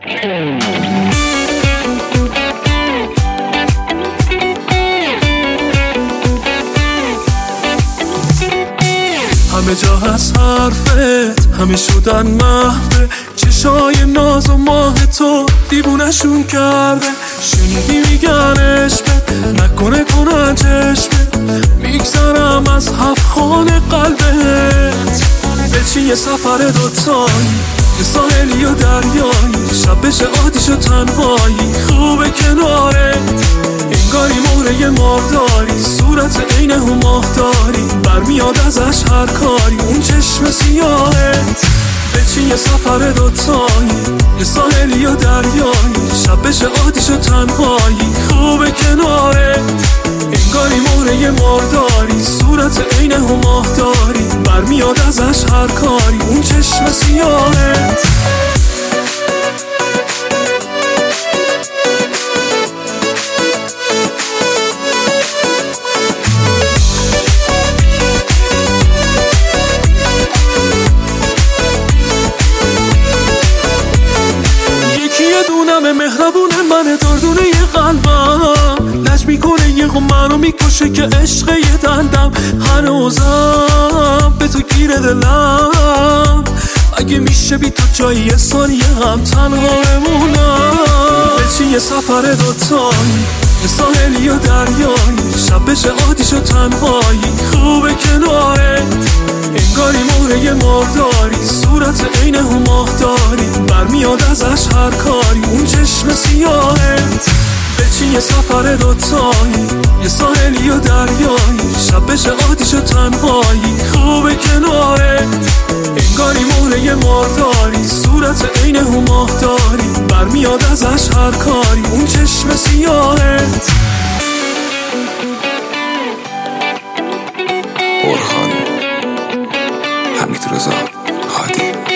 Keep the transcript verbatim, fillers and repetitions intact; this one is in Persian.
همه جا هست حرفت، همه شدن محو چشای ناز و ماه تو دیوونشون کرده. شنیدی میگن عشقت نکنه کنن چشمت، میگذرم از هفت خانه قلبت. بچین یه سفر دوتایی، یه ساحلی و دریایی، شب بشه آتیش و تنهایی، خوبه کنارت. انگاری مهره مارداری، صورت عین هماه داری، برمیاد ازش هر کاری اون چشم سیاهت. بچین یه سفر دوتایی، یه ساحلی و دریایی، شب بشه آتیش و تنهایی، خوبه کنارت. انگاری مهره مارداری، صورت عین هماه داری، برمیاد ازش هر کاری اون چشم سیاهت. مهربونه منه دردونه یه قلبم، لج میکنه یه خون منو میکشه که عشق یه دندم. هنوزم به تو گیره دلم، اگه میشه بی تو جایی یه ثانیه هم تنها بمونم. بچین یه سفر دوتایی، یه ساحلی و دریایی، شب بشه آتیش و تنهایی، خوبه کنارت. انگاری مهره مارداری، صورت عین هماه داری، برمیاد ازش هر کاری اون چشم سیاهت. بچین یه سفر دوتایی، یه ساحلی و دریایی، شب بشه آتیش و تنهایی، خوبه کنارت. انگاری مهره مارداری، صورت عین هماه داری، برمیاد ازش هر کاری اون چشم سیاهت. برهان حمید رضا هادی.